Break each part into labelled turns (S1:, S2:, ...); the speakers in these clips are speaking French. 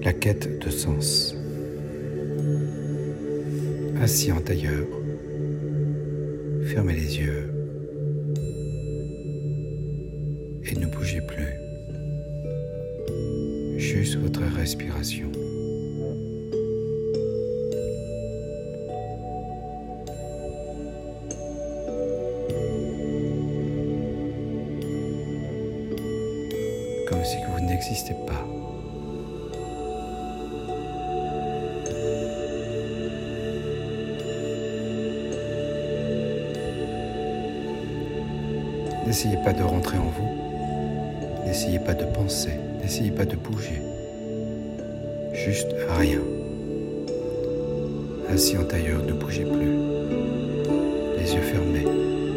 S1: la quête de sens. Assis en tailleur, fermez les yeux et ne bougez plus. Juste votre respiration. Comme si vous n'existiez pas. N'essayez pas de rentrer en vous, n'essayez pas de penser, n'essayez pas de bouger, juste rien. Assis en tailleur, ne bougez plus, les yeux fermés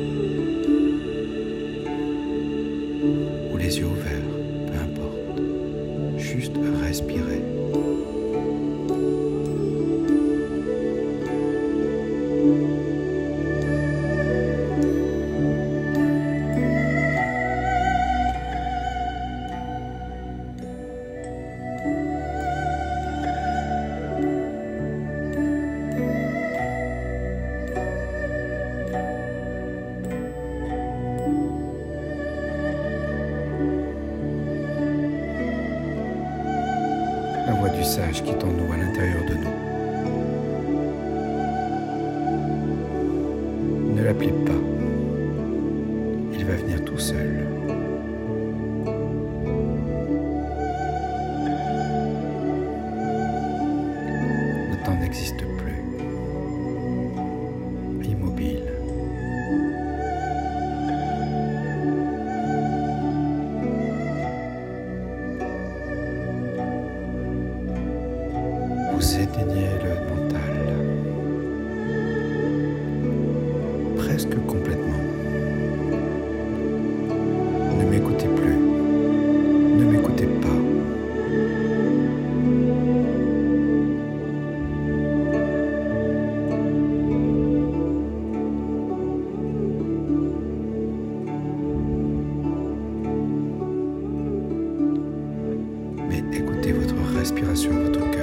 S1: ou les yeux ouverts, peu importe, juste respirez. La voix du sage qui est en nous, à l'intérieur de nous. Ne l'appelez pas. Il va venir tout seul. Le temps n'existe plus. Immobile. Vous éteignez le mental, presque complètement. Ne m'écoutez plus, ne m'écoutez pas. Mais écoutez votre respiration, votre cœur.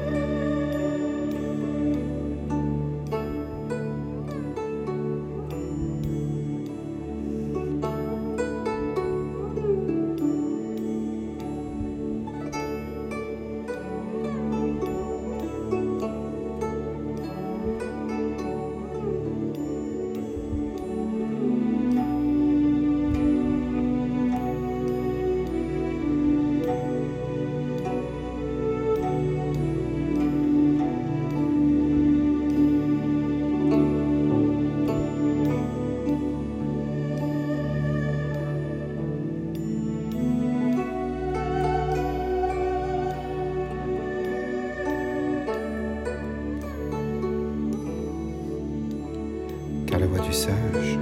S1: Car la voix du sage,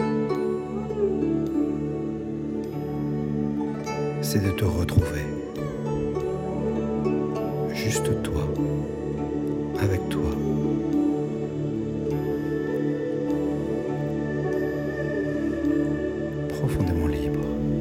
S1: c'est de te retrouver. Juste toi, avec toi. Profondément libre.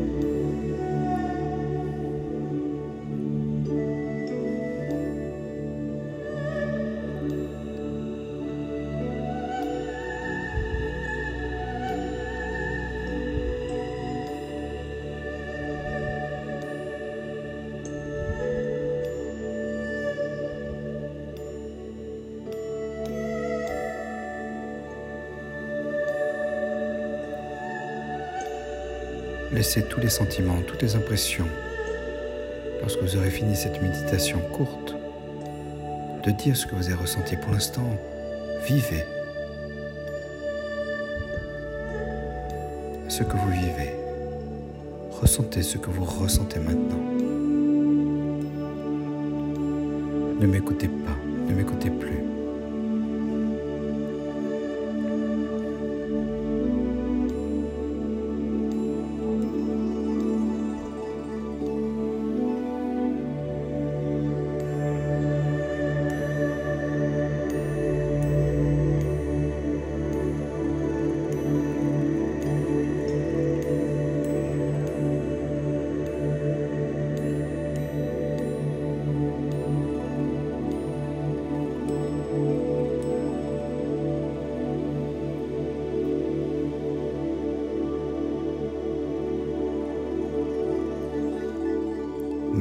S1: Laissez tous les sentiments, toutes les impressions, lorsque vous aurez fini cette méditation courte, de dire ce que vous avez ressenti pour l'instant. Vivez ce que vous vivez. Ressentez ce que vous ressentez maintenant. Ne m'écoutez pas, ne m'écoutez plus.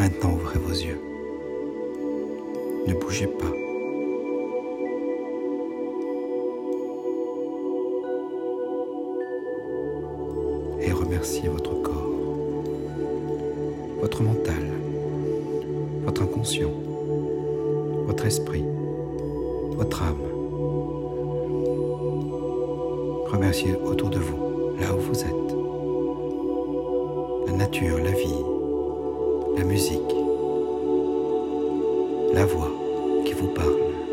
S1: Maintenant, ouvrez vos yeux. Ne bougez pas. Et remerciez votre corps, votre mental, votre inconscient, votre esprit, votre âme. Remerciez autour de vous, là où vous êtes. La nature, la vie, la musique, la voix qui vous parle.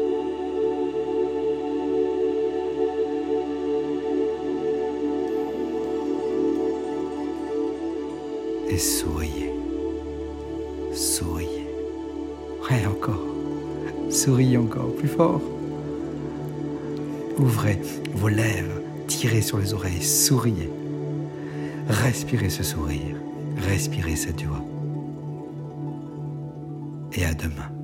S1: Et souriez, souriez. Ouais, encore. Souriez encore, plus fort. Ouvrez vos lèvres, tirez sur les oreilles, souriez. Respirez ce sourire, respirez cette joie. Et à demain.